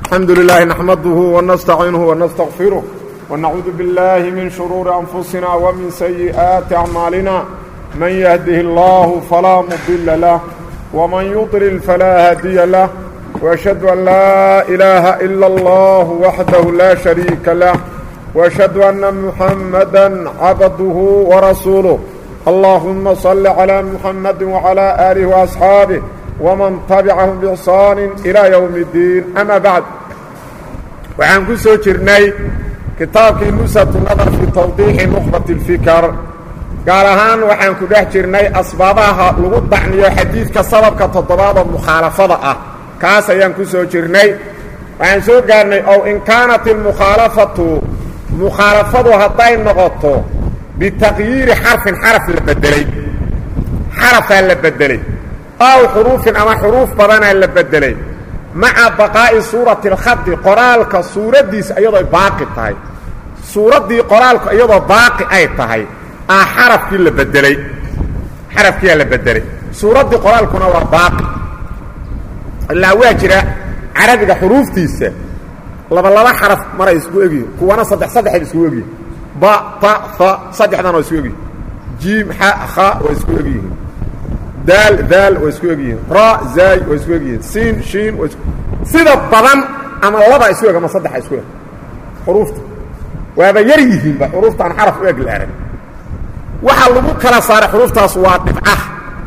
الحمد لله نحمده ونستعينه ونستغفره ونعوذ بالله من شرور أنفسنا ومن سيئات أعمالنا من يهده الله فلا مضل له ومن يضلل فلا هادي له وأشهد أن لا إله إلا الله وحده لا شريك له وأشهد أن محمدا عبده ورسوله اللهم صل على محمد وعلى آله وأصحابه ومن تبعهم بإحسان إلى يوم الدين أما بعد وعن كسو جرني كتابك نسة النظر في توضيح نخبة الفكر قال هان وعن كده جرني أسبابها لغض عني حديث كسبب كتضباب المخالفة كاسا ينكسو جرني وعن سو قالني أو إن كانت المخالفة هطين نغطو بتغيير حرف لبدلي حرف لبدلي أو حروف أما حروف بدنا لبدلي مع بقاء صورة الخط قرالك صورة ديس أيضا باقي تهي صورة دي قرالك أيضا باقي أي تهي حرف كي لبدلي حرف كي لبدلي صورة دي قرالك نوع باقي لا واجرة عربي حروف ديس لبا حرف مرة يسكو اجي كوانا صدح يسكو اجي با طا ثا صدح دانا يسكو اجي جيم حاء خاء ويسكو اجي دال ويسكو اجي راء زاي ويسكو اجي سين شين ويسكو سيدا بدن اما لبا يسكو اجي ما صدح يسكو اجي حروفته وهذا يريهم بحروفته عن حرف اجي العربي waxa lagu kala saaray xuruftaas waa dhibcaha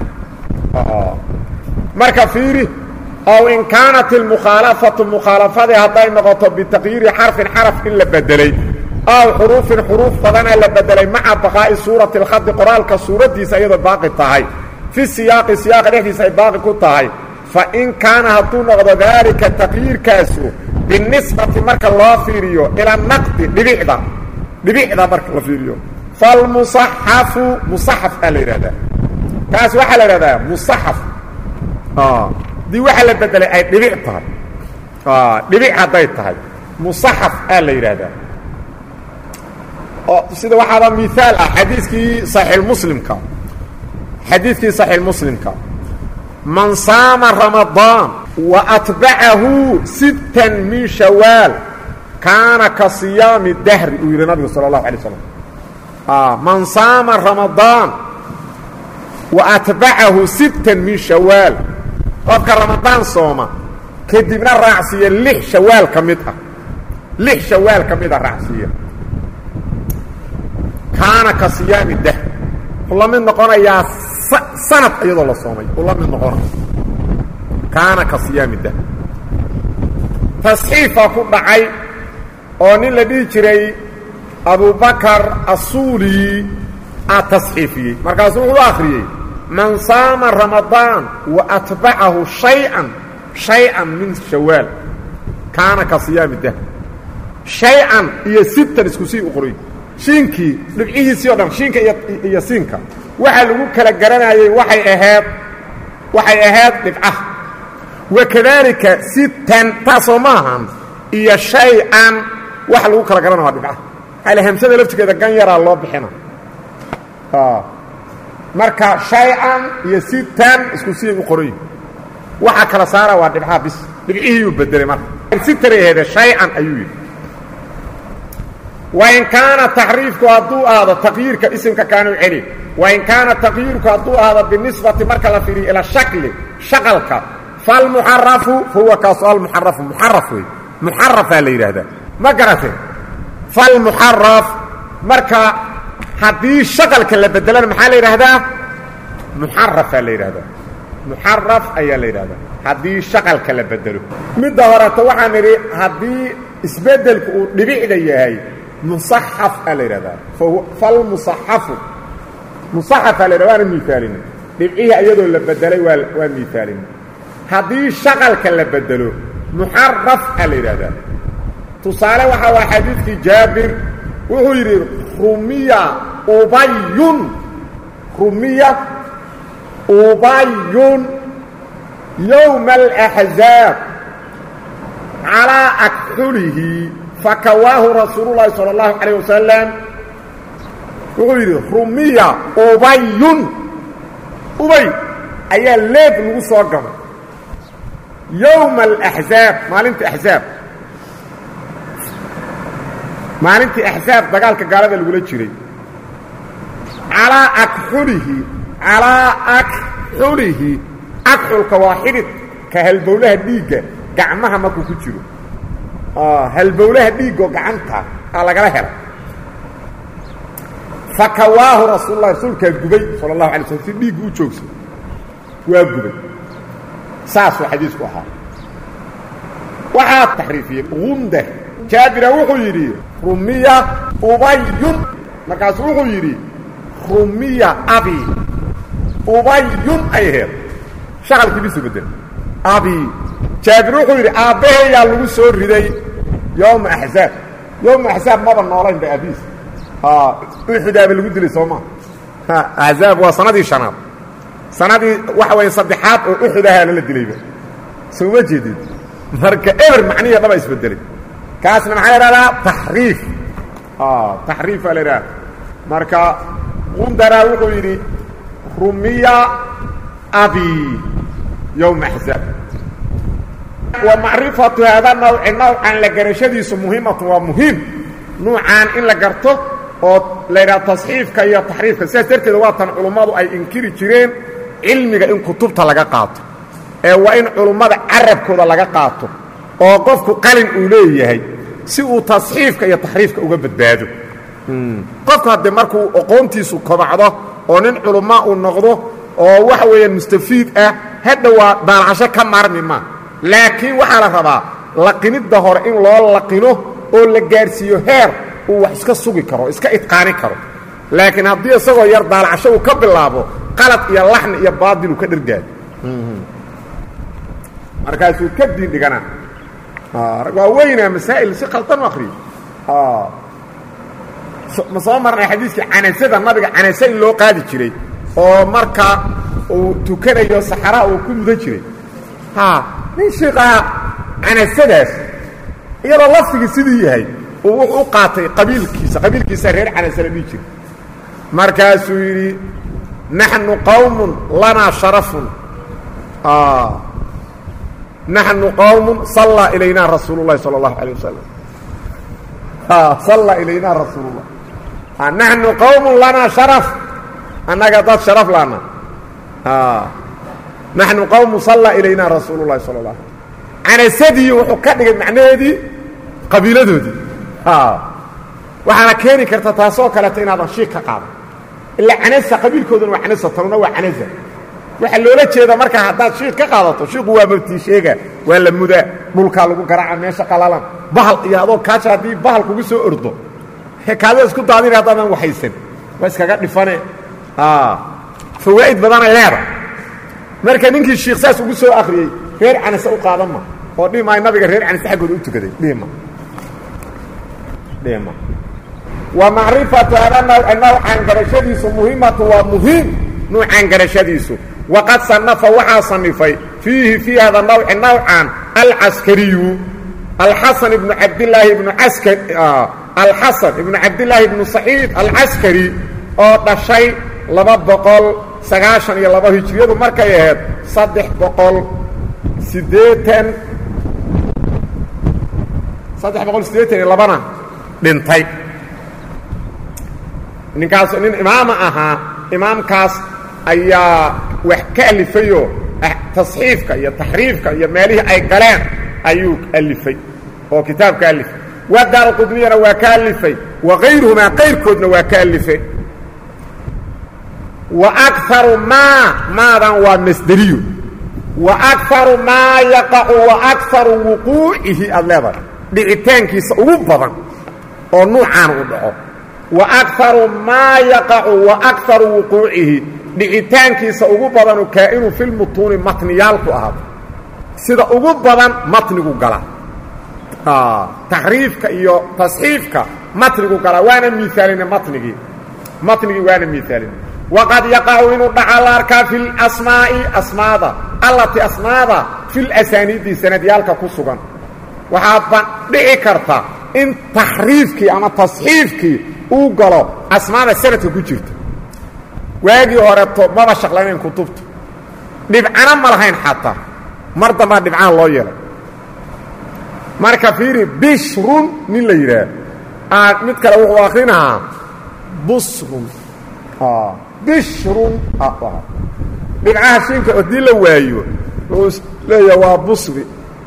marka fiiri أو إن كانت المخالفة هذا نقطة بتغيير حرف إلا بدلي أو حروف فضنا إلا بدلي مع بقاء صورة الخط قرآن كصورة دي سيدة باقي الطهي في السياق نحن سيد باقي كالطهي فإن كان هاتون نقض ذلك التغيير كاسو بالنسبة مرك الله فيريو إلى النقد لبعض مرك الله فيريو فالمصحف مصحف الإرادة كاس وحل الإرادة مصحف دي waxa la bedelay ay dhibic tahay dhibic haday tahay musahaf la yiraahdo sida waxa misaal xadiiskii sahih muslimka man saama ramadan wa atba'ahu 6 min shawwal kana ka siyam ad-dahr ila nabi sallallahu alayhi wasallam man saama ramadan wa atba'ahu 6 min shawwal qofka ramadaan sooma kadibna raacsiya 6 shawaal kamid ah raacsiya kaana ka siyaami dah wala min noqonaya sanad iyadoo la soomay wala min noqon kaana ka siyaami dah tasxiifa ku dhacay oo nin la dhigi jiray Abu Bakar As-Suli tasxiifiyay markaas uu akhriyay من صام رمضان وأتبعه شيئا من شوال كان كصيام الدهر شيئا هي 6 اسكسي أخرى شينكي لبعيه سيودان شينكي هي سينكا وحي لغو كلا قرانايي وحي أهاد لبعه وكذلك 6 تصماها هي شيئا وحي لغو كلا قراناها لبعه هاي لهمسة لفتك إذا كان يرى الله بحنا marka shay'an iyo 6 isku sii u qoray waxa kala saara waa dhibxa bis dhibcihi uu bedelay marka 6 heeda shay'an ayuu wa in kana tahrifku adu hada taghyirka ismka kaanu cili wa in kana taghyirku adu hada binisbati marka la fiiri ila shaqalka fal muharraf huwa kasal muharraf la yiraahdo ma garate fal muharraf marka haddii shaqalka la bedelana maxaa la yiraahdaa muharraf la yiraahdaa muharraf ayaa la yiraahdaa haddii shaqalka la bedelo midda horata waxaan niri haddii isbedelku uu dhibicda yahay musahaf la yiraahdaa fal musahaf la yiraahdaa miisaalin dhibcihi ayadoo la bedelay waa miisaalin haddii shaqalka la bedelo muharraf la yiraahdaa tusaale waxa waa xadiiskii Jaabir wuxuu yiri رمية أبي يوم الأحزاب على أكثره فكواه رسول الله صلى الله عليه وسلم وقال رمية أبي أي الليب نقصه يوم الأحزاب ما لنت أحزاب maalintii axsaab dagaalka gaalada lagula jiray calaa akxulihi akxulka waa xidhidka halbowlaha dhiigga gacmaha markuu ku jiro halbowlaha dhiiggo gacanta aa lagala helay fakawaahu rasuullah rasuulkaa gubay sala allahu alay slm si dhiiggu u joogsa waa gubay saasuu xadiisku ahaa waxaa taxriifiyey gundar jaabira wuxuu yidhi rumiya ubayun markaasuu wuxuu yidhi rumiya abi ubayun ay aheed shaqalkii bisu bedel abi jaabir wuxuu yidhi aabbaheeyaa lagu soo riday yowma axzaab yowma axzaab maba noolayn ba abiis uxudaaba lagu dilay soo maa axzaab waa sanadii shanaad sanadii waxa weeye saddexaad oo uxud ahaa lala dilayba soo ma jeedid marka eber macnihi dhaba isbedelay kaasna maxaa la idhahdaa taxriif taxriifaa la idhahda marka gundara wuxuu yidhi rumiya abi yowma axzaab wa macrifatu haada nawci nawcan la garashadiisu muhimatun waa muhiim nuucaan in la garto oo la yidhaha tasxiifka iyo taxriifka sidaas darteeda waa tan culummadu ay inkiri jireen cilmiga in kutubta laga qaato ee waa in culummada carabkooda laga qaato oo qofku qalin uu leeyahay si uu tasxiifka iyo taxriifka uga badbaado qofku haddee markuu aqoontiisu kobacdo oo nin culumma uu noqdo oo waxa weeyaan mustafiid ah hadha waa daalcasho ka maarmi maa laakiin waxaa la rabaa laqinidda hore in loo laqino oo la gaarsiiyo heer uu wax iska sugi karo iska idqaani karo laakiin haddii isagoo yar daalcasho uu ka bilaabo qalad iyo laxni iyo baadil uu ka dhergaayo markaasuu ka diin dhiganaa waa weynaa masaa'il si qaldan u akriyo ma soo marnay xadiiskii canasada nabiga canase in loo qaadi jiray oo marka uu tukanayo saxaraa uu ku mudan jiray nin shiiqaa canasadaas iyadoo laftigii siduu yahay uu wuxuu u qaatay qabiilkiisa reer canase la dhihi jiray markaasuu yidhi naxnu qawmun lanaa sharafun naxnu qawmun sallaa ilaynaa rasuulu llahi sala allahu alayh wasalam sallaa ilaynaa rasuulullah naxnu qawmun lanaa sharaf annaga dad sharaf laana naxnu qawmun sallaa ilaynaa rasuulu llahi sala allah canasadii wuxuu ka dhigay macnaheedii qabiiladoodii waxaana keeni karta taasoo kaleeto inaadan shiik ka qaadan ilaa canasa qabiilkooduna waa canasa tanuna waa canasa waxaa loola jeeda markaa haddaad shiik ka qaadato shiiku waa mabtii sheega waa la mudaa dhulkaa lagu garaaca meesha qalalan bahal iyo adoo kaaja haddii bahal kugu soo ordo kaada isku daadina haddaadan waxaysan waa iskaga dhifane fawaa'id badanay leeda marka ninkii shiik saas ugu soo akriyey reer canase u qaadan ma oo dhihi maayo nabiga reer canase xaggooda u tukaday dhihima wa macrifatu hada nawcan garashadiisu muhimatu waa muhiim nuucan garashadiisu waqad sanafa waxaa sanifay fiihi fii hada nawci nawcan alcaskariyu alxasan ibnu cabdilaahi ibnu alxasan ibnu cabdillaahi ibnu saciid alcaskari oo dhashay 292 hijriyadu markay ahayd 382 dhintay ninkaas nin imaama ahaa imaamkaas ayaa wax ka alifayoo tasxiifka iyo taxriifka iyo meelihii ay galeen ayuu alifay oo kitaabka alifay wadaarqudniyana waa ka alifay wagayruhumaa qayrkoodna waa ka alifay waakaru maadan waa masderiyo waakaru maa yaqacu waakaru wuquucihi aad leedahay dhicitaankiisa ugu badan oo nuucaan u dhaco waakaru maa yaqacu waakaru wuquucihi dhicitaankiisa ugu badanu kaa'inu filmutuuni matniyaalku ahaado sida ugu badan matnigu gala taxriifka iyo tasxiifka matnigu gala waana miaalina matnigii waana miaalina waqad yaqacu inuu dhaca la arkaa fi lasmaa'i asmaada allati asmaada fi lasaniidi sanadyaalka ku sugan waxaadba dhici karta in taxriifkii ama tasxiifkii uu galo asmaada sanadka ku jirta waagii horeto maba shaqlaynayn kutubta dhibcana ma lahayn xataa mar dambaa dhibcaan loo yeelay marka fiiri bishrun nin la yidhaah mid kale wuxuu akhrinahaa busrun bishrun dhibcaha shinka haddii la waayo wuxuu leeyaha waa busri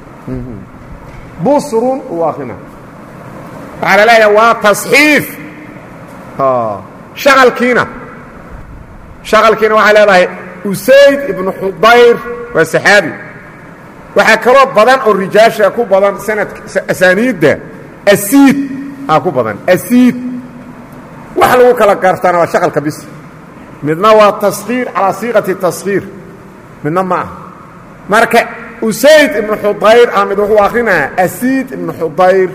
busrun uu akhrinaha waxaa la leeyaha waa tasxiif shaqalkiina waxay leedahay usayd ibnu xudayr waa saxaabi waxaa kaloo badan oo rijaasha ku badan sanadka asaaniidda asiid ku badan asiid wax lagu kala gaartaana waa shaqalka bis midna waa taskiir calaa siiqati taskiir midna ma aha marka usayd ibnu xudayr mid wuxuu akhrinayaa asiid ibnu xudayr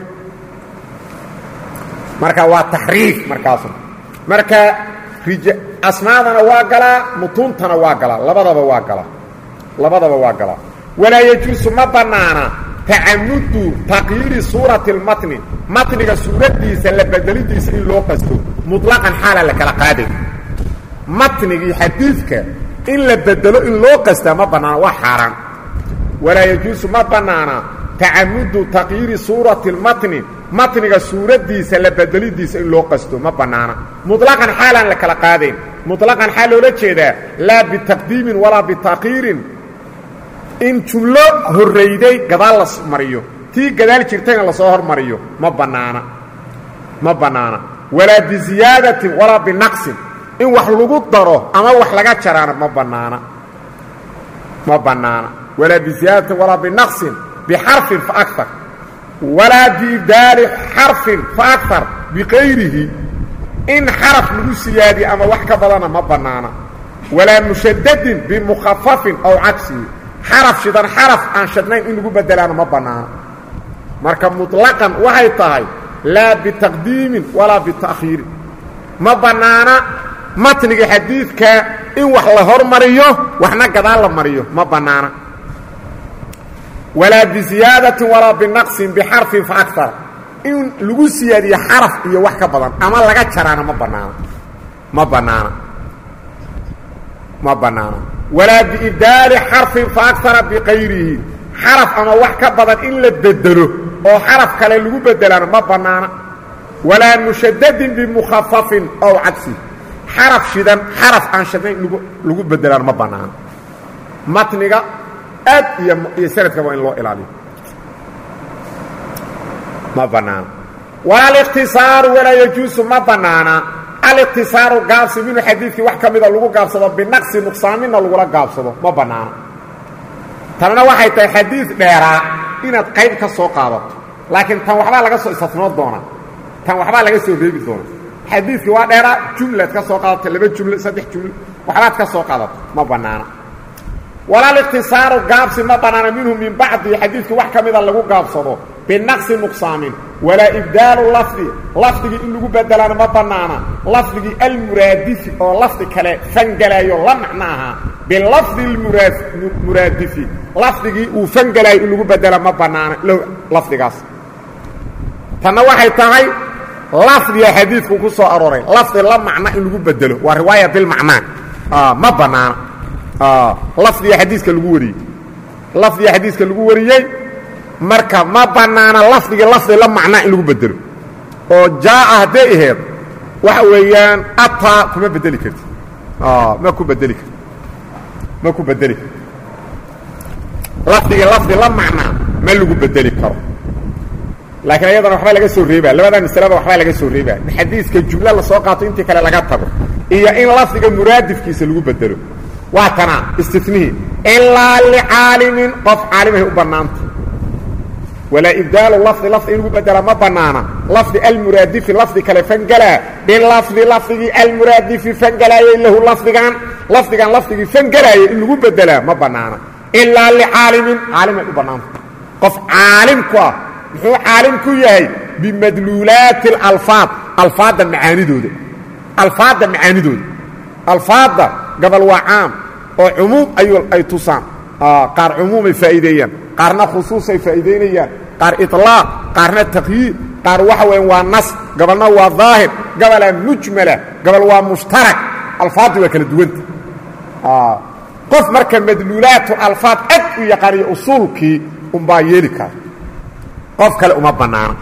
marka waa taxriif markaasu marka asmaadana waa galaa mutuuntana waa galaa labadaba waa galaa walaa yajuusu ma bannaana tacamudu taqyiiri suurati اlmatni matniga suuraddiisa la bedelidiisa in loo qasto muطlaqan xaala la kala qaaday matnigii xadiidka in la bedelo in loo qastaa ma bannaana waa xaaraan walaa yajuusu ma bannaana tacamudu taqyiiri suurati اlmatni matniga suuraddiisa la bedelidiisa in loo qasto ma bannaana muطlaqan xaalaan la kala qaadayn muطlaqan xaal loola jeedaa laa bitaqdiimin walaa bita'khiirin in jumlo horrayday gadaal la mariyo tii gadaal jirtayna lasoo hormariyo ma bannaana walaa biziyaadatin walaa binaqsin in wax lagu daro ama wax laga jaraana ma bannaana walaa biziyaadatin walaa binaqsin bixarfin faakar walaa biibdaali xarfin faakar biqayrihi in xaraf lagu siyaadiyo ama wax ka badana ma bannaana walaa mushadadin bimukhafafin aw cagsihi xaraf shidan xaraf aan shadnayn in lagu bedelaana ma bannaana marka muطlaqan waxay tahay laa bitaqdiimin walaa bita'khiirin ma bannaana matniga xadiidka in wax la hormariyo waxna gadaal la mariyo ma bannaana walaa biziyaadatin walaa binaqsin bixarfin faakar in lagu siyaadiyo xaraf iyo wax ka badan ama laga jaraana ma bannaana walaa biibdaali xarfin faakara biqayrihi xaraf ama wax ka badan in la bedelo oo xaraf kale lagu bedelaana ma bannaana walaa mushadadin bimukhafafin ow cagsi xaraf shidan xaraf aan shadnayn lagu bedelaana ma bannaana matniga aad iyo sanadka waa in loo ilaaliyo ma bannaana walaa alikhtisaaru walaa yajuusu ma bannaana alikhtisaaru gaabsi minhu xadiidkii wax ka mida lagu gaabsado binaqsi nuqsaaminna lagula gaabsado ma bannaana tanna waxay tahay xadiid dheeraa inaad qayb ka soo qaadato laakiin tan waxbaa laga soo istinoo doonaa tan waxbaa laga soo reebi doonaa xadiidkii waa dheeraa jumlaad ka soo qaadato 2 jumlo 3 jumlo waxbaad ka soo qaadato ma bannaana walaa alikhtisaaru gaabsi ma bannaana minhu min bacdi xadiidkii wax ka mida lagu gaabsado binaqsi nuqsaamin walaa ibdaalu lafdigii in lagu bedelaana ma bannaana lafdigii almuraadifi oo lafdi kale fangelaayo la macno ahaa bilafdi muraadifi lafdigii uu fangelaayo in lagu bedela ma bannaana lafdigaas tanna waxay tahay lafdiga xadiidku ku soo arooray lafdi la macno in lagu bedelo waa riwaaya bilmacnaa ma bannaana lafdiga xadiiska lagu wariyey marka ma bannaana lafdigii lafdi la macnaa in lagu bedelo oo jaa'a hadday aheed waxa weeyaan ataa kuma bedeli karti ma ku bedeli karti lafdigii lafdi la macnaa ma lagu bedeli karo laakiin ayadana waxbaa laga soo reebaa labadaa masalaba waxbaa laga soo reebaa in xadiiska jumlo la soo qaato intii kale laga tago iyo in lafdiga muraadifkiisa lagu bedelo waa tana istinihii ilaa licaalimin qof caalimahay u bannaanta walaa ibdaalu lafdi in lagu bedela ma bannaana lafdi almuraadifi lafdi kale fangelaa bilafdi lafdigii almuraadifi fangelaayey lahu lafdigan lafdigii fangelaayay in lagu bedelaa ma bannaana ilaa licaalimin caalimay u bannaanta qof caalim ku ah muxuu caalim ku yahay bimadluulaati اlalfaad alfaadda macaanidooda alfaadda gabal waa caam oo cumuum ay tusaan qaar cumuumay faa'iideeyaan qaarna khusuusay faa'iideynayaan qaar iطlaaq qaarna taqyiid qaar waxa weyan waa nas gabalna waa daahir gabalaa mujmala gabal waa mushtarak alfaaddi waa kala duwanta qof marka madluulaatu alfaad ad u yaqaaniyo usuulkii unbaa yeeli kara qof kale uma bannaana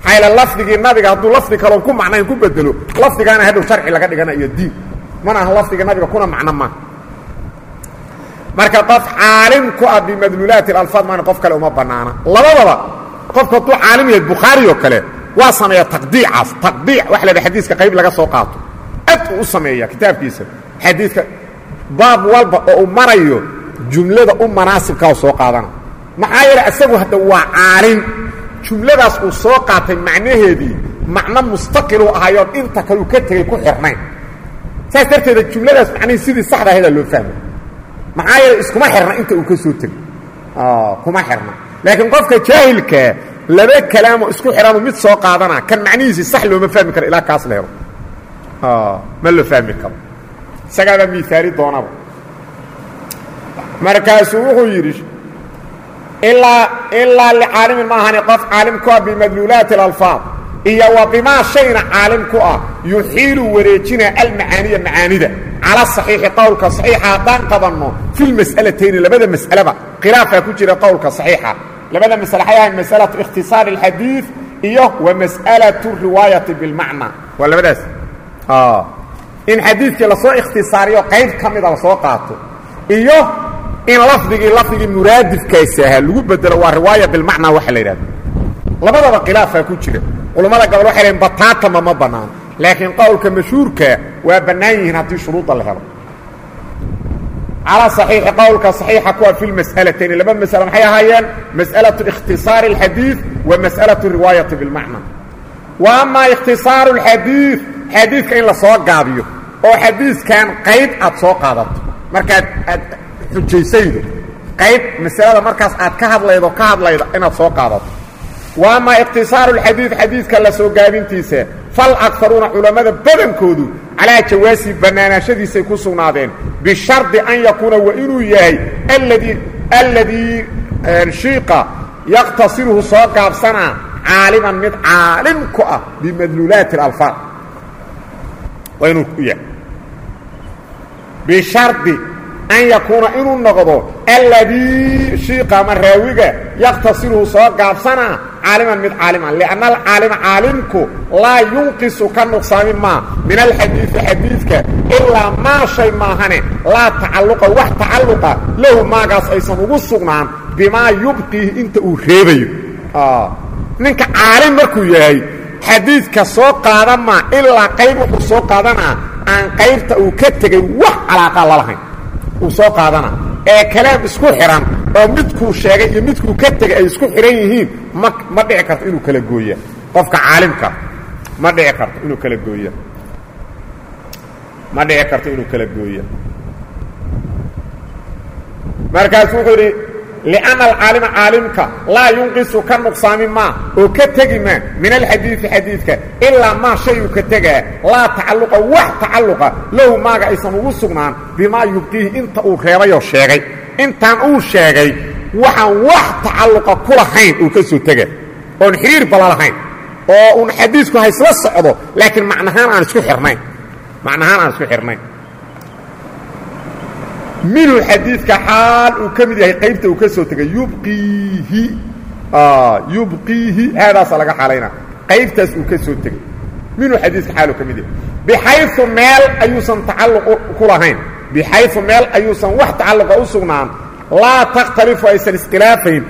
حيل اللفظ النبي هدو لفظ كلام كون معناه كون بدلو لفظ انا هدو شرعي لغا دغنا iyo diin mana lafظ النبي kuna macna ma marka qof caalim ku abi madlulat al-alfaz ma qof kale uma banaana labadaba qofka tuu caalim yahay bukhari oo kale waa sameeya taqdiic wax la xadiiska qayb laga soo qaato ad u sameeya kitaabkiisa xadiiska baab walba oo marayo jumlada munaasibka soo qaadana maxaa yeelay asagu hada waa caalim jumladaas uu soo qaatay macnaheedii macna mustaqil oo ahayo inta kale ka tagay ku xirnayn saas darteed jumladaas macnaheedii sidii saxda ahayd loo fahmo maxaa yeelay iskuma xirna inta uu ka soo tagay kuma xirna laakiin qofka jaahilka laba kalaamo isku xirano mid soo qaadana kan macnihiisa sax loo ma fahmi karo ilaa kaas leeyo ma loo fahmi karo sagada miisaari doonaba markaas wuxuu yiri إلا لعالم ما هني قف عالم كوا بمدلولات الألفاظ إيا وبما شينا عالم كوا يحيل وريجنا المعاني ده على الصحيح قولك صحيحة دان قضنه في المسألتين لبدا مسألة بقى خلافة كتير قولك صحيحة لبدا مسألة حياة مسألة اختصار الحديث إياه ومسألة الرواية بالمعنى ولا بدأس إن حديث لصوء اختصاري وقيد كميدا لصوء قاته إياه إن لفظي مرادف كيساها لو بدل روايه بالمعنى وحا ليراد لبدا خلافه كجيره علماء قالوا waxay bataata ma banaan laakiin qowlka mashhuurka waa banaayeen hadii shuruud la helo على صحيح قولك صحيح كوا في المسألتين لما مسألة maxay ahaayeen مسألة اختصار الحديث ومسألة الروايه بالمعنى واما اختصار الحديث حديث كان لا soo gaabiyo oo حديث كان قيد ad soo qaadato marka xujaysiido qayb mas'alada markaas aad ka hadlaydo inaad soo qaadato waama iqtisaaru hadith la soo gaabintiisa fal aktharuna culimada badankoodu ala jawaasi banaanashadiisa ku sugnaadeen bi shardi an yakuna wa inuu yahay alladhi shiqa yaqtasiruhu soo gaabsana caaliman mid caalim ku ah bi madlulat al-alfaz wa inuu yahay bi shardi أن يكون إنه النقض الذي شيق من راويك يقتصره صغاب سنة عالما من عالما لأن العالم عالمك لا ينقص كالنقصان ما من الحديث حديثك إلا ما شيء ما هني لا تعلق واحد تعلق له ما قاس أيضا وقصنا بما يبقيه انت أخيبه منك عالم مركو يهي حديثك سوق قادما إلا قيبه سوق قادنا أن قيبت أكتك وح علاقة الله وسوق قادنا كلام اسكو حرام او midku sheegay iyo midku ka tagay ay isku xiran yihiin ma dhici karto inuu kala gooyo qofka caalimka ma dhici karto inuu kala gooyo markaas wuxuu yiri لأن العالم عالمك لا ينقص كالنقصان ما وكتغي ما من الحديث حديثك إلا ما شيء كتغي لا تعلق واحد تعلق له ما قايسن وسغنان بما يبقيه انت او خيريو شيغي انت او شيغي واحد تعلق كل حين وكسو تغي اون خير بلا لهين او ان حديثك هيسلا سocdo لكن معناها aan isku xirnayn من الحديث كحال وكمد هي قيبته وكسو تغي يبقيه هذا صلغه حالينا قيبته وكسو تغي من الحديث حاله كمد بحيث مال ايوسن تعلق كلهين بحيث مال ايوسن واحد تعلق اسغنان لا تختلف ايسن اختلافين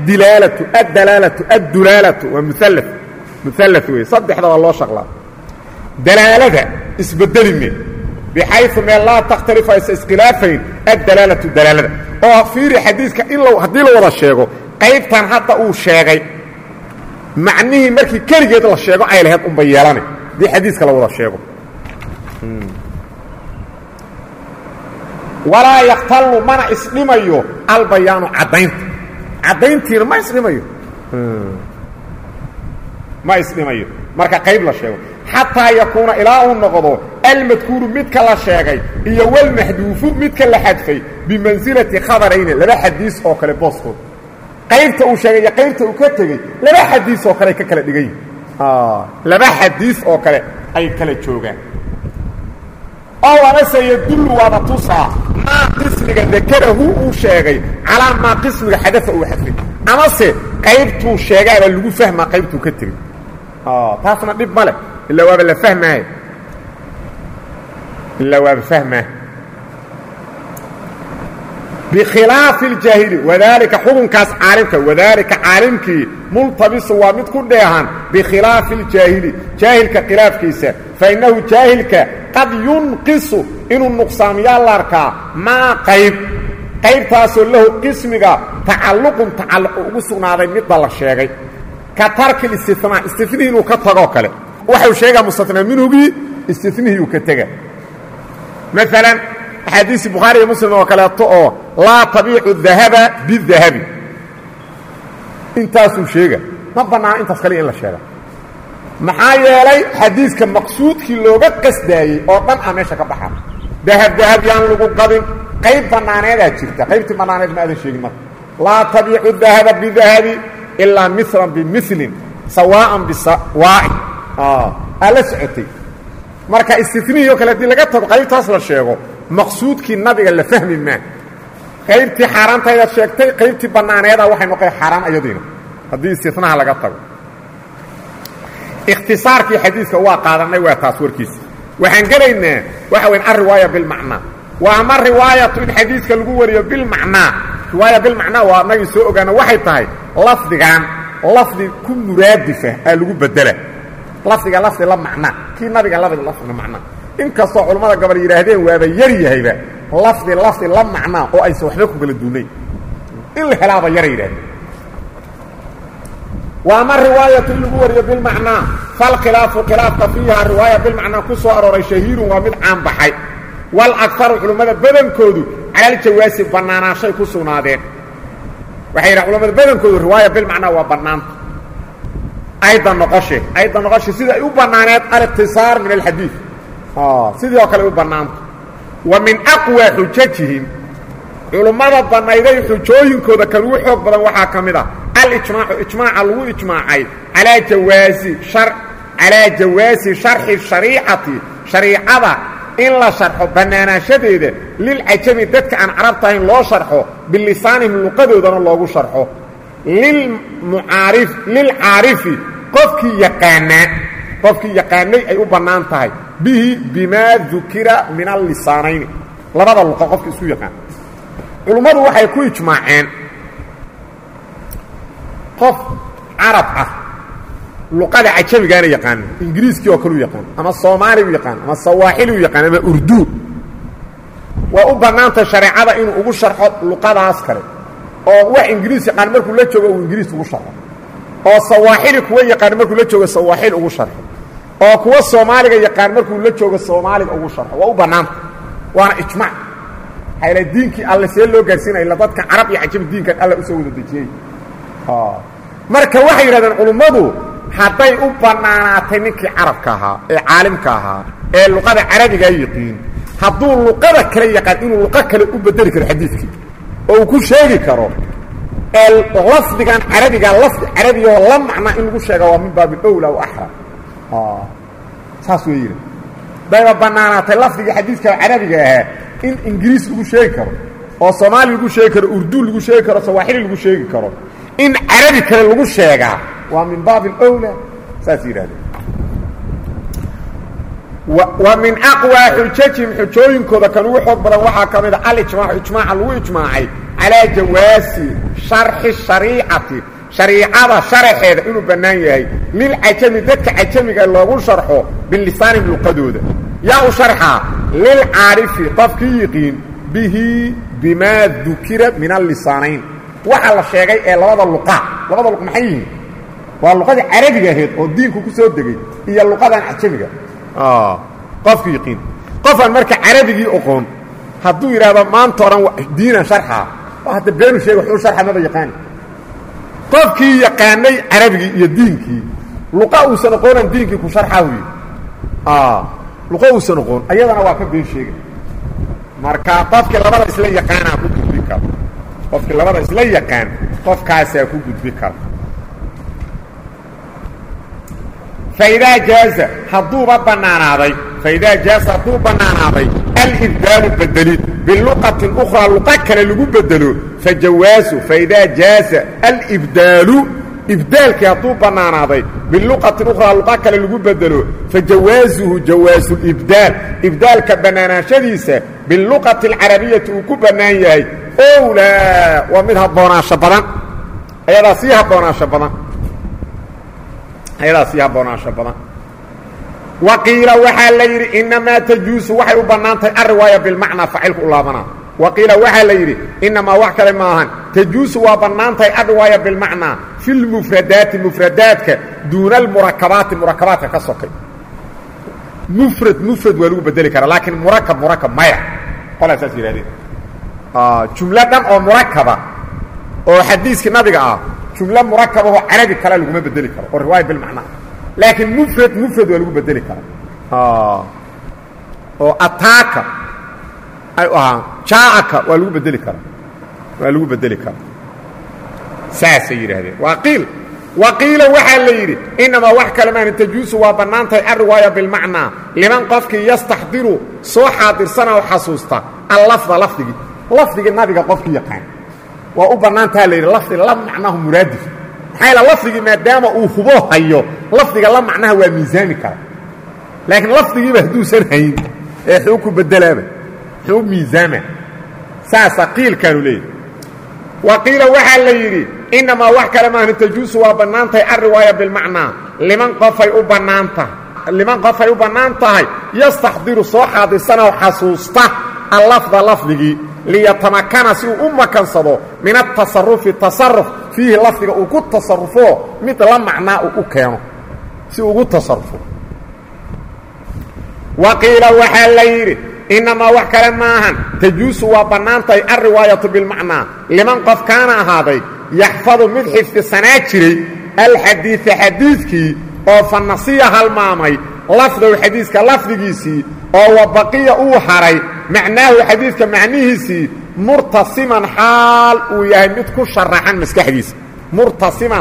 الدلاله ومثلث ويصدح هذا الله شغله دلاله اسبدلمي بحيث ما لا تختلف اسقلافين الدلاله او في حديثك الا hadii la wada sheego qaybtan hadda uu sheegay macnihi markii kaligeed la sheego ay lahayd un bayeelane di xadiiska la wada sheego wala yaqtalu mana islimayo al bayanu cadayntii ma islimayo marka qayb la sheego حتى يكون إله النقض المذكور متك لا شيغي iyo wal mahduf midka la xadfay bimanzilati khabarayna laba xadiis oo kale boosto qaybta uu sheegay qaybta uu ka tagay laba xadiis oo kale ka kala dhigay laba xadiis oo kale ay kala joogaan oo wala sayidul wa tusa ma qismiga dakarahu uu sheegay ala ma qismiga hadafa uu xadfay ama se qaybtu sheegay lagu fahma qaybtu ka tagay taasna dhib male illa waa la fahmay illa waa fahmay بخلاف الجاهل وذلك حكم كاس عالمك وذلك عالمك ملتبس ومد كدهان بخلاف الجاهل جاهل كخلاف كيسا فإنه جاهلك قد ينقص إنه النقصان يالاركا ما قيب تاسو له قسمك تعلق وسقنا هذا مد الشيء كترك الاستثناء استثناء إنه كتغو كله وحي شيء مستثنى منه بي استثناء كتغو مثلا حديث البخاري ومسلم وكلاته لا تبيع الذهب بالذهب انت اسم شيغا ما بنا انت اسكلي ان لا شيغا maxaa yeelay xadiiska maqsuudkii looga qasdaayay oo dhan ameesha ka baxan dahab yaan lagu qabin qayb banaaneed jirta qaybti banaaneed ma adan sheegin marka la tabi'u dhahaba bi dhahabi illa mithlan bi mithlin sawa'an bi sawa'i ala sa'ati marka istithniyo kala dii laga tago qaybtaas la sheego maqsuudkii nabiga la fahmi ma qaybti xaraantayda sheegtay qaybti banaaneeda waxay noqday xaraan ayadiina hadii istithnaha laga tago اختصار في حديثك هو قادمنا وتصوركيس وحن قلنا وحوين الرواية بالمعنى وأما الرواية من حديثك القوري بالمعنى رواية بالمعنى وما يسوء أنا واحد طاي لفظ كل مرادفة اللي بدله لفظ لا معنى كي نبي قال لفظ معنى إن كسر علماء قبل يراهدين وهذا يري هيبة لفظ لا معنى أو أي سوحبكم بالدنيا إلا حلابة يري وما الرواية اللي بالمعنى فالخلاف فيها الرواية بالمعنى كسوار شهير ومن عام بحي والأكثر علماء بدن كودو على الجواز بنانا شيء كسونادين وحين علماء بدن كودو الرواية بالمعنى وبنان أيضا نقاشي سيدا يبنانات الاختصار من الحديث سيدا يقول يبنان ومن أقوى حجتهم علماء بنايدين حجوين كودا كانوا حق بدن وحا كامدا الإجماع الإجماعي على جواز شرح الشريعة شريعة إلا شرح بنانا شديدة للعجم ذاتك عن عربتين لا شرحه باللسان من اللقاء ودن الله شرحه للعارف قفك يقاني أي بنانتهي به بما ذكر من اللسانين لبدا اللقاء قفك اسو يقان علماء waxay ku ijmaaceen qof arab ah luqada ajamiga yaqaan ingiriiski oo kale yaqaan ama soomaali yaqaan ama sawaaxili yaqaan ama urdu wa u banaanta shariicada in ugu sharxo luqadaas kale oo wax ingiriis yaqaan markuu la joogo uu ingiriis ugu sharxo oo sawaaxili kuwa yaqaan markuu la joogo sawaaxil ugu sharxo oo kuwa soomaaliga yaqaan markuu la joogo soomaaliga ugu sharxo waa u banaanta waana ijmaac hayla diinki alla see loo gaarsiinay la dadka arab iyo ajami diinka alla u soo wada dajiyay marka waxay yiraahdeen culimadu haday u banaanaatay ninkii arabka ahaa ee caalimka ahaa ee luqada carabiga yaqaan haduu luqada kale yaqaan inuu luqad kale u bedeli karo xadiiskii oo ku sheegi karo el lafdigan carabiga lafdi carabiga oo la macna in lagu sheego waa min baab awla wa ahra saas weeyir dayba banaanaatay lafdiga xadiiska carabiga ah in ingiriis lagu sheegi karo oo soomaali lagu sheegi karo urdu lagu sheegi karo sawaaxili lagu sheegi karo in carabi kale lagu sheegaa waa min baab al-awla saasirade wa min aqwa hujjatihim hujjooyinkooda kan ugu xoog badan waxa kamida al-ijmaac lagu ijmaacay ala jawaasi sharh shariicati shariicada sharaxeeda inuu banaan yahay lil ajami dadka ajamiga loogu sharxo bil lisaan luqadooda yaa u sharxa lil aarifi qofkii yaqiin bihi bima dhukira min al-lisaanayn waxa la sheegay ee labada luqa maxay yihiin waa luqada carabiga ahayd oo diinku ku soo degay iyo luqadan ajamiga qofkii yaqiin qofan marka carabigii aqoon haduu yiraahdo maanta oran diina sharxa waxa beenu sheego wuxuu sharxa ma yaqaan qofkii yaqaanay carabigii iyo diinkii luqa uu san aqoon diinkii ku sharxa wi luqa uu san aqoon ayadana waa ka been sheegay marka qofkii labada isla yaqaana ku gudbi karo qofkii labada isla yaqaan qofkaas ay ku gudbi karo فإذا جاز حضوب بناناضي الإبدال بدلي باللغة الأخرى لغة كلا لغو بدلو فجواسه فإذا جاز الإبدال ibdaalkii hadduu bannaanaaday biluqatin ukhraa luqa kale lagu bedelo fajawaasuhu jawaasu libdaal ibdaalka bannaanaanshadiisa biluqati alcarabiyati uu ku bannaan yahay owlaa waa mid haboonaansho badan ayadaa sii haboonaansho badan waqiila waxaa la yidhi inamaa tajuusu waxay u bannaan tahay alriwaaya bilmacnaa faacilku u laabanaa waqiila waxaa la yidhi inamaa wax kale maahan tajuusu waa bannaan tahay alriwaaya bilmacnaa fi lmufradaati mufradaadka duuna almurakabaati murakabaadka ka sokay mufrad waa lagu bedeli karaa laakiin murakab maya qolaa saas yidhahdeen jumlo dhan oo murakaba oo xadiiskii nabiga ah jumlo murakabahoo carabi kale laguma bedeli karo oo riwaaya bilmacnaa laakiin mufrad waa lagu bedeli karaa oo ataaka ay ahaa jaacaka waa lagu bedeli karaa saasay yidhaahdeen waqiila waxaa la yidhi inamaa wax kale maana tajuusu waa bannaan tahay alriwaaya bilmacnaa liman qofkii yastaxdiru soo xaadirsana oo xasuusta allafda lafdigii nabiga qofkii yaqaan waa u bannaantaha la yidhi lafdi la macnahu muraadif maxaa yaele lafdigii maadaama uu hubo hayo lafdiga la macnaha waa miisaami kara laakiin lafdigiiba hadduusan hayn ee xuu ku bedelaaba xuu miisaama saasaa qiilkaanu leeyahy waqiila waxaa la yidhi inamaa wax kale maahna tajuusu waa bannaan tahay alriwaaya bilmacnaa liman qofay u bannaan tahay yastaxdiru soo xaadirsanaoo xasuusta allafda lafdigii liyatamakana si uu u makansado min atasarufi tasaruf fiihi lafdiga uu ku tasarufo mid la macnaa uu u keeno si ugu tasarufo waqiila waxaa la yidhi inamaa wax kale maahan tajuusu waa bannaan tahay alriwaayatu bilmacnaa liman qof kaana ahaaday yaxfadu mid xifdisanaa jiray alxadiida xadiidkii oo fa nasiya halmaamay lafdahu xadiiska lafdigiisii oo wa baqiya uu haray macnaahu xadiidka macnihiisii murtasiman xaal uu yahay mid ku sharaxan maskaxdiisa murtasiman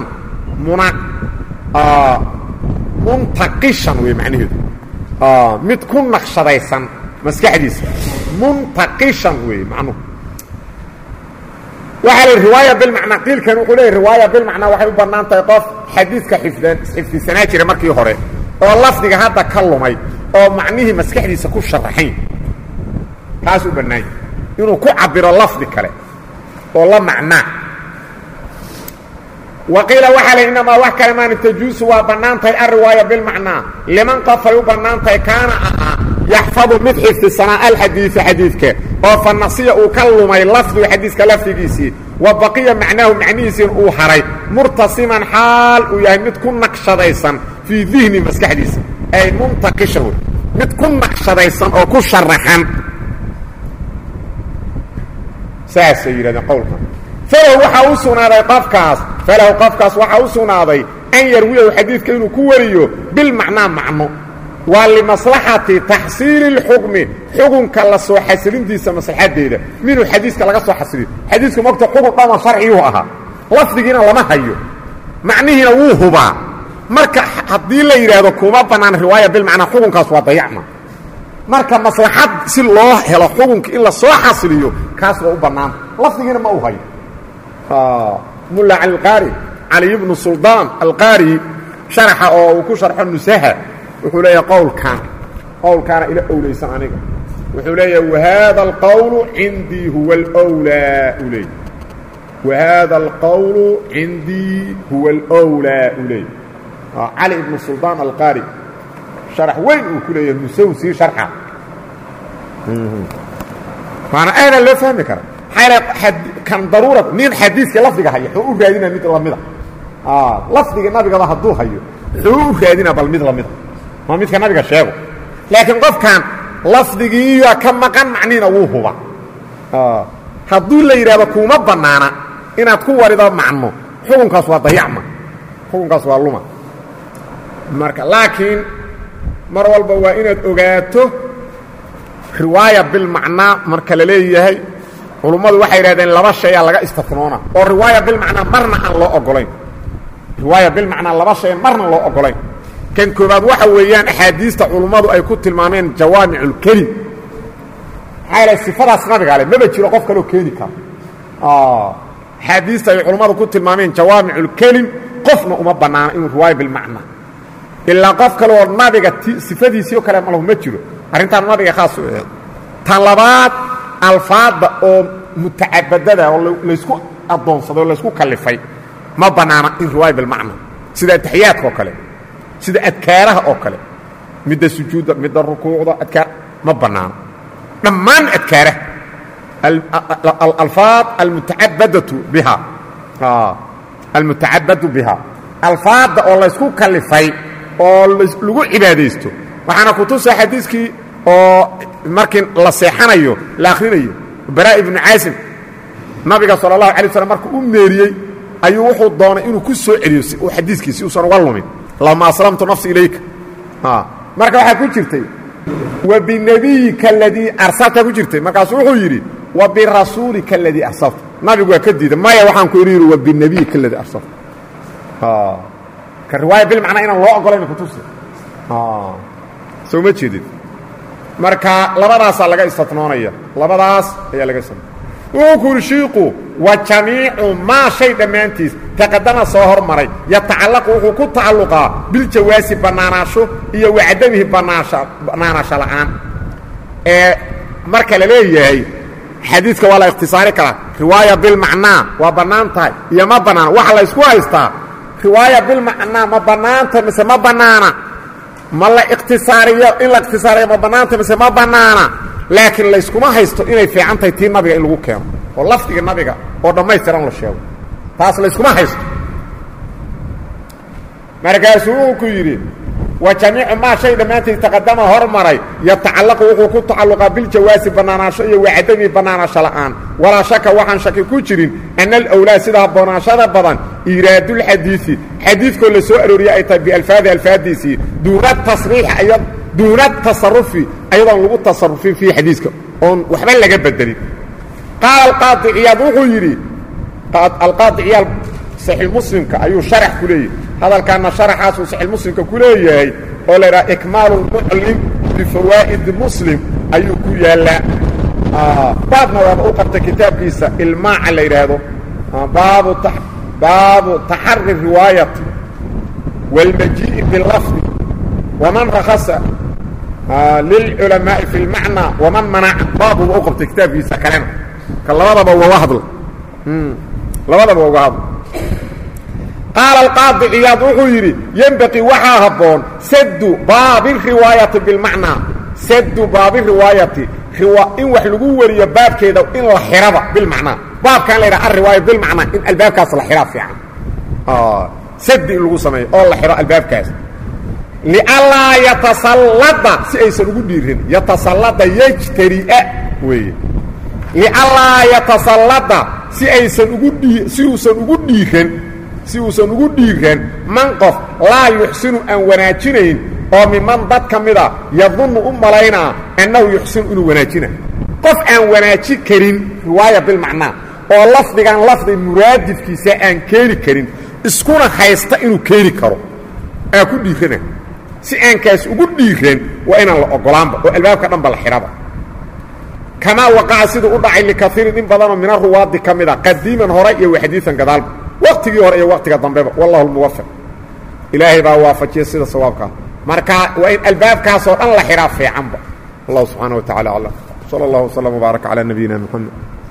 muntaqishan wey macnaheedu mid ku naqshadaysan maskaxdiisa muntaqishan wey macnuhu waxaa la riwaaya bilmacnaa qiilkan wuxuu leeyahy riwaaya bilmacnaa waxay u bannaan tahay qof xadiidka xifdisanaa jira markii hore oo lafdiga hadda ka lumay oo macnihii maskaxdiisa ku sharaxayn taas u bannaanya inuu ku cabiro lafdi kale oo la macnaa waqiila waxaa la inamaa wax kale maana tajuusu waa bannaan tahay alriwaaya bilmacnaa liman qofay u bannaan tahay kaana ahaa yaxfadu mid xifdisanaa alxadiida xadiidka oo fa nasiya uu ka lumay lafdigu xadiiska lafdigiisii wa baqiya macnaahu macnihiisiin uu haray murtasiman xaal uu yahay mid ku naqshadaysan fii dihni maskaxdiisa ay muntaqishan wey mid ku naqshadaysan oo ku sharaxan saasay yidhahdeen qowlkan falahu waxaa u sugnaaday qofkaas waxaa u sugnaaday an yarwiyahu xadiidka inuu ku wariyo bilmacnaa macno waa limaslaxati taxsiili اlxukmi xukunka la soo xasilintiisa maslaxadeeda minuu xadiiska laga soo xasiliyo xadiisku mogta xukun dhama sharciyuu ahaa lafdigiina lama hayo macnihiina wuu hubaa marka haddii la yidhaahdo kuma bannaan riwaaya bilmacnaa xukunkaas waa dayacma marka maslaxad si loo helo xukunka in la soo xasiliyo kaas waa u bannaanta lafdigiina ma u hayo mulla cali cali bnu suldaan alqaari sharaxa oo uu ku sharxo nusaha wuxuu leeyahay qowlkaana ila owlaysan aniga wuxuu leeyahay wahada alqowlu cindii huwa alwlaa u leey wahada alqowlu cindii huwa alwlaa u leey cali ibnu suldaan alqaari sharax weyn uu ku leeyahay nusahu sii sharxa maana aana loo fahmi kara kan daruura nin xadiiska lafdiga haya wuxuu u raadinaa mid lamida lafdiga nabigaba hadduu hayo wuxuu u raadinaa bal mid lamida ma midka nabiga sheego laakiin qofkan lafdigiiya ka maqan macniina wuu huba hadduu la yidhaahdo kuma bannaana inaad ku warido macno xukunkaas waa dayacma xukunkaas waa luma marka laakiin mar walba waa inaad ogaato riwaaya bilmacnaa marka la leeyahay culummadu waxay yidhahdeen laba shayaa laga istifnoona oo riwaaya bilmacnaa marna aan loo ogolayn riwaaya bilmacnaa laba shay marna loo ogolayn kan koobaad waxa weeyaan axaadiista culummadu ay ku tilmaameen jawaamiculkelim maxaa yaele sifadaas nabiga ale maba jiro qof kaloo keeni karo axaadiista ay culummadu ku tilmaameen jawaamiculkelim qofna uma banaano inuu riwaaya bilmacna ilaa qof kale oo nabiga sifadiisii oo kale ma lahu ma jiro arrintan nabiga khaas u ah tan labaad alfaada oo mutaabadada oo la isku adoonsado la isku kalifay ma banaana in riwaaya bilmacna sida tahiyaadka oo kale sida adkaaraha oo kale midda sujuuda midda rukuucda adkaar ma banaana dhammaan adkaaraha الألفاظ المتعبدة بها المتعبد بها الفاظ oo la isku kalifay oo lagu cibaadeysto waxana ku tusay xadiiskii oo markii la seexanayo la akhrinayo Bara ibn Asim nabiga sallallahu alayhi wasallam markuu u meeriyay ayuu wuxuu doonay inuu ku soo celiyo si uu xadiiskiisa u soo walumin lama aslamtu nafsi ilayka marka waxa ku jirtay wa bi nabiyika alladhi arsalta ku jirtay markaas wuxuu yiri wa bi rasulika alladhi arsalta nabigu waa ka diiday maya waxaan ku yiri wa bi nabiyika alladhi arsalta ka riwaaya bil macna inaan loo ogolayno ku tusay soo ma jeedid marka labadaas laga istitnoonaya labadaas ayaa laga sameeyay وكرشيق وجميع ما شيء دمانتيس تقدم صهر مري يتعلق وحو تعلقا بالجواز بناناشو iyo wacdabihi banaanasha la'aan marka la leeyahay xadiiska wala ikhtisaari kara riwaaya bil macna wa banaanta iyo ma banaan waxa la isku haystaa riwaaya bil macna ma banaanta mise ma banaana ma la ikhtisaariyo in la ikhtisaariyo ma banaanta mise ma banaana laakiin la iskuma haysto inay fiican tahay tii nabiga in lagu keeno oo lafdiga nabiga oo dhamaystiran la sheego taas la iskuma haysto markaasuu ku yiri وجميع ما شيء دمانتي تقدم هرمري يتعلق وحو تعلق بالجواز بناناشو iyo wacdami banaanasha la'aan wala shaka waxaan shaki ku jirin an al-awla sida banaanashada badan iraadul hadisi hadithku la soo arooriyay ay tabi alfaadisi duunad tasriix ayad duunad tasarrufi ayadoo lagu tasarrufin fi hadiiska on waxba laga bedelin qaal qaadi iyad wuxuu yiri al-qaadi iyad sahih muslimka ayuu sharax ku leeyahay هذا كان شرحه صحيح المسلم كليه ولا را اكمال المعلم بفوائد مسلم ايكو يلا بعدنا وقت كتاب كيسا الماء اللي يراهدو باب تحري الروايه والمجيء باللفظ ومن رخص للعلماء في المعنى ومن منع باب وقت كتاب كيسا كلام كلا بابا وهضل لا بابا وهضل قال القاضي عياض وحيري ينبقي وحا هبون سد باب الرواية بالمعنى سد باب الرواية إن وحلقوا وريا باب كده وإن الحرابة بالمعنى باب كان لنا الرواية بالمعنى إن الباب كاس الحراب فيها سد اللغو سمي الله حراء الباب كاس لألا يتسلط سيئسن قديرهن يتسلط يجتريء لألا يتسلط سيئسن قديرهن si uusan ugu dhiiran man qof laa yuxsinu an wanaajinayn oo miman dad kamida yadunnu malayna annahu yuxsinu inuu wanaajina qof aan wanaaji karin riwaaya bil macna oo lafdigan lafdi muraadifkiisa aan keeni karin iskuna haysta inuu keeni karo ku dhiirana si aan kaas ugu dhiiran waa inaan la ogolaanba oo albaabka dhanba la xiraba kama waqa'a sida u dhacay likathirin in badan oo min ruwaadi kamida qadiiman hore iyo xadiisan gadaal waqtigii hore iyo waqtiga dambeeba wallahu almuwaffiq ilaahi baa waafajiya sida sawaabka marka waa in albaabkaas oo dhan la xiraa fiicanba allah subhanahu wa ta'ala sallallahu alayhi wa sallam wa baraka ala nabiyina muhammad